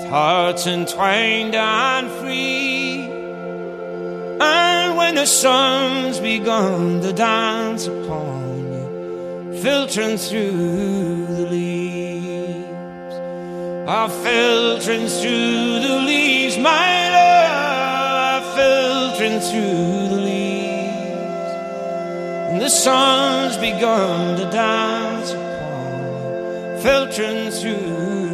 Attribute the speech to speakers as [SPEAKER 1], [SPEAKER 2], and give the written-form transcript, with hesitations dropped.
[SPEAKER 1] hearts entwined and free. And when the sun's begun to dance upon you, filtering through the leaves, filtering through the leaves, my love, filtering through the leaves. And the sun's begun to dance upon you, filtering through